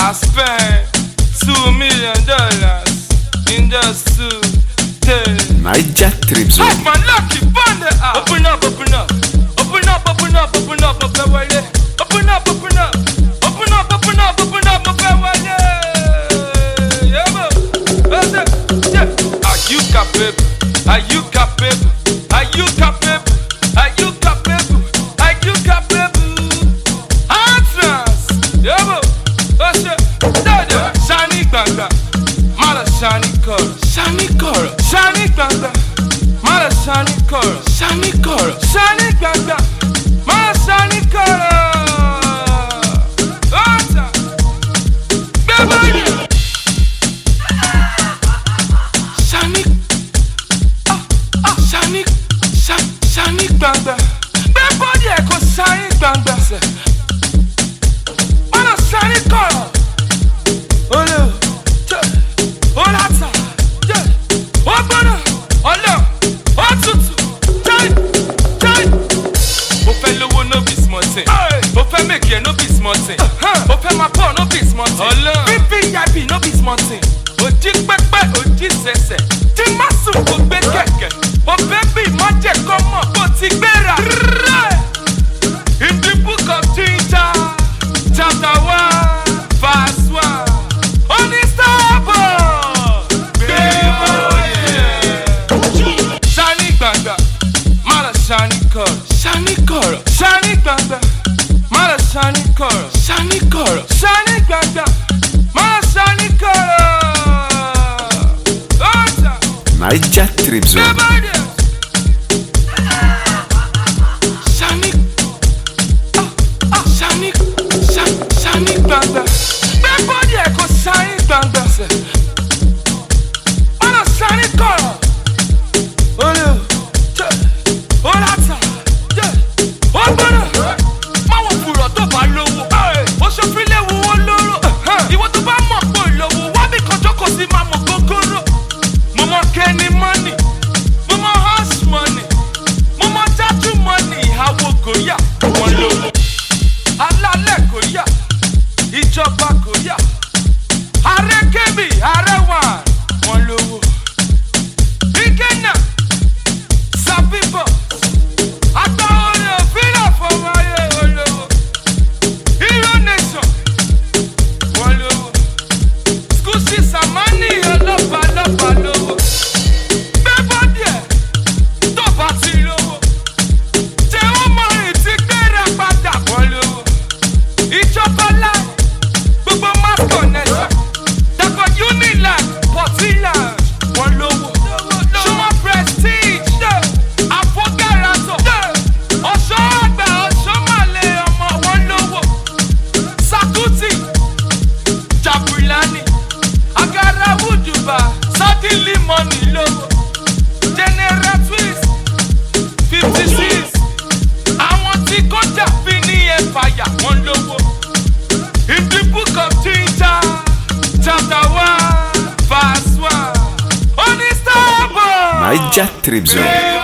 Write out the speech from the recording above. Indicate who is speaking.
Speaker 1: I spent $2 million in just 2 days.
Speaker 2: Naija Trip Zone.
Speaker 1: Hey, man, lucky bandit. Open up, open up. Open up, open up, open up, my farewell. Open up, open up. Open up, open up, open up, my farewell. Yeah, man. Are you capable? Are you capable? Are you capable? Are you capable? Are you capable? Answers. Yeah, man. Shiny Banga, Mala Shiny Koro, Shiny Koro, Shiny Banga, Mala Shiny Koro, Shiny Koro, Shiny Banga, Mala Shiny Koro. Shiny, Shiny, Shiny Banga, everybody echo Shiny Banga, Mala Shiny Koro. No be small thing. Open my phone, no be small thing. VIP, no be small thing. Oji pepe, oji sese. Ti masu ko gbe keke. O baby, ma je komo, o ti gbera. In the book of Ginger, chapter 1, verse 1. Unstoppable. Shiny Banga, Mala Shiny Koro, Shiny Koro, Shiny Banga. Mala Shiny Koro, Shiny Koro, Shiny Banga, Mala Shiny Koro.
Speaker 2: Naija Trip Zone.
Speaker 1: Shiny, Shiny, Shiny Banga. Everybody echo Shiny Banga. Mala Shiny Koro. Ìjọba Korea, ààrẹ kébì, ààrẹ wà, wọ́n lówó. Ìkẹ́nà, Sàbíbọ̀, àgbà orin òfìlà fọwọ́ ayé olówó. Hero Nation, wọ́n lówó. Skushi Samani ọlọ́ba lọ́ba lówó. Bẹ́bọ̀ díẹ̀, tó bá ti lówó. Ṣé ó mọ ìtì gbéra padà wọ́n lówó? Ìjọba láì. Connection, Dako Unilag, Portland, one logo. Show prestige, Afogarato, Oshoagba, Oshomale, one logo. Sakuti, Jabulani, Agara Wujuba, Sadili Money logo. General Twist, 56. I want to go to Fini Empire, one logo. In the book of Ginger, chapter 1, verse 1. Unstoppable.
Speaker 2: Naija Trip Zone.